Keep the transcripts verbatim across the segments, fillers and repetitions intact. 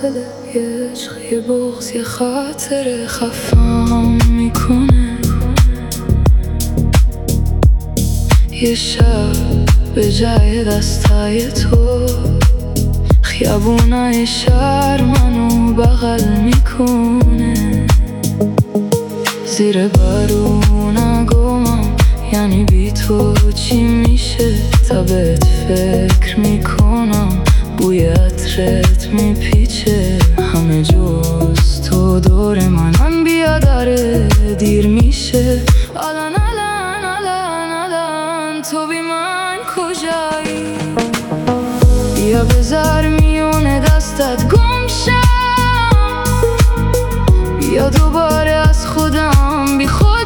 فاصله یه عشق، یه بغض، یه خاطر خفم میکنه. یه شب به جای دستای تو خیابونای شهر منو بغل میکنه. زیر بارون گمم، یعنی بی تو چی میشه؟ تا بهت فکر میکنم، بوی عطرت میپیچه همه جز تو دور من. من بیا داره دیر میشه، الان الان الان الان تو بی من کجایی؟ بیا بذار میونه دستت گم شم، بیا دوباره از خودم بی خود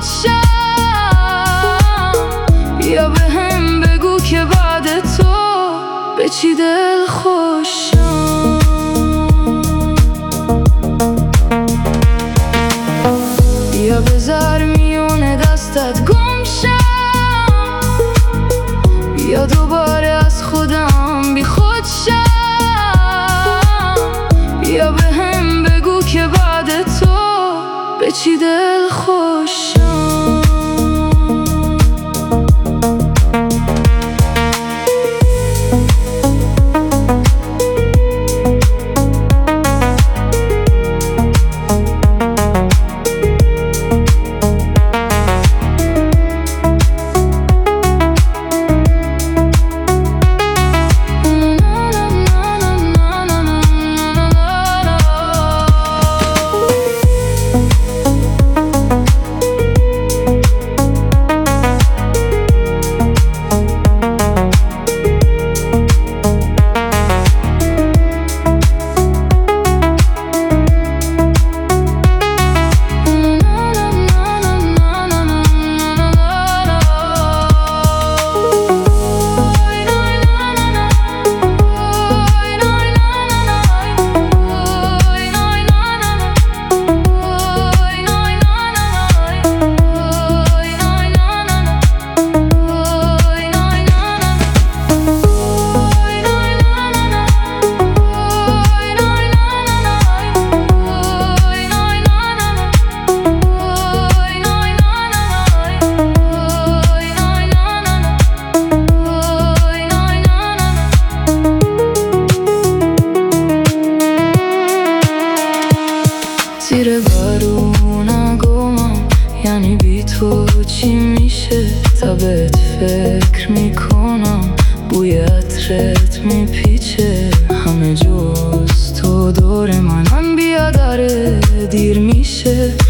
شم. بیا به هم بگو که بعد تو به چی دل خوشم. بیا بذار میونه دستت گم شم، بیا دوباره از خودم بی خود شم. بیا به هم بگو که بعد تو به چی دل خوشم. زیر بارون گمم، یعنی بی تو چی میشه؟ تا بهت فکر میکنم، بوی عطرت میپیچه همه جز تو دور من. من بیا داره دیر میشه،